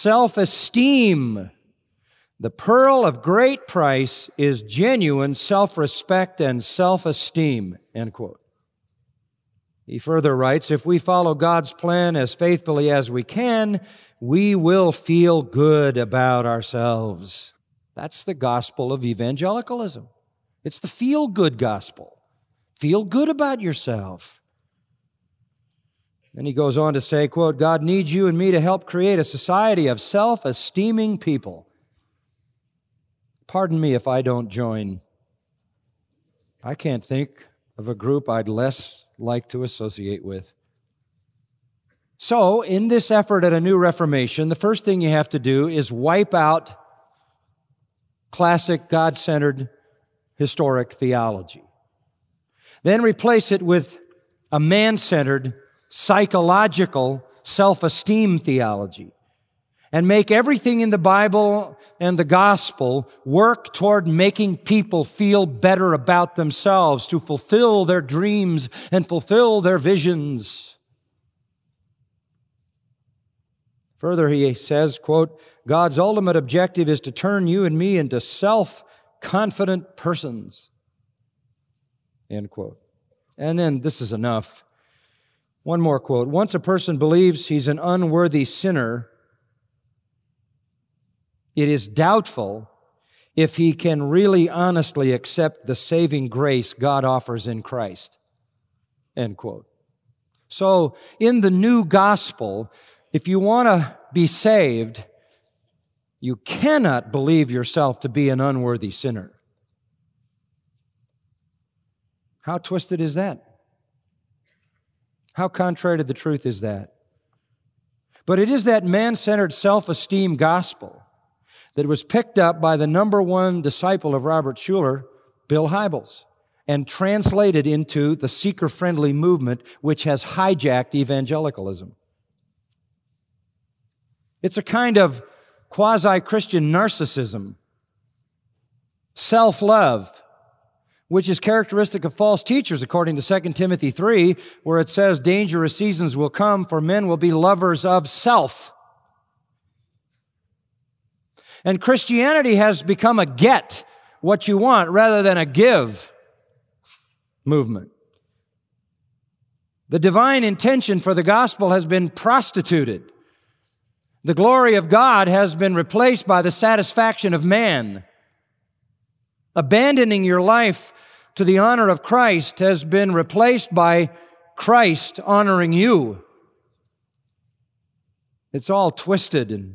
self-esteem. The pearl of great price is genuine self-respect and self-esteem, end quote. He further writes, if we follow God's plan as faithfully as we can, we will feel good about ourselves. That's the gospel of evangelicalism. It's the feel-good gospel. Feel good about yourself. Then he goes on to say, quote, God needs you and me to help create a society of self-esteeming people. Pardon me if I don't join. I can't think of a group I'd less like to associate with. So, in this effort at a new Reformation, the first thing you have to do is wipe out classic God-centered historic theology. Then replace it with a man-centered, psychological, self-esteem theology. And make everything in the Bible and the gospel work toward making people feel better about themselves, to fulfill their dreams and fulfill their visions. Further, he says, quote, God's ultimate objective is to turn you and me into self-confident persons, end quote. And then this is enough. One more quote. Once a person believes he's an unworthy sinner, it is doubtful if he can really honestly accept the saving grace God offers in Christ, end quote. So, in the new gospel, if you want to be saved, you cannot believe yourself to be an unworthy sinner. How twisted is that? How contrary to the truth is that? But it is that man-centered self-esteem gospel that was picked up by the number one disciple of Robert Schuller, Bill Hybels, and translated into the seeker-friendly movement which has hijacked evangelicalism. It's a kind of quasi-Christian narcissism, self-love, which is characteristic of false teachers, according to 2 Timothy 3, where it says, dangerous seasons will come, for men will be lovers of self. And Christianity has become a get what you want rather than a give movement. The divine intention for the gospel has been prostituted. The glory of God has been replaced by the satisfaction of man. Abandoning your life to the honor of Christ has been replaced by Christ honoring you. It's all twisted and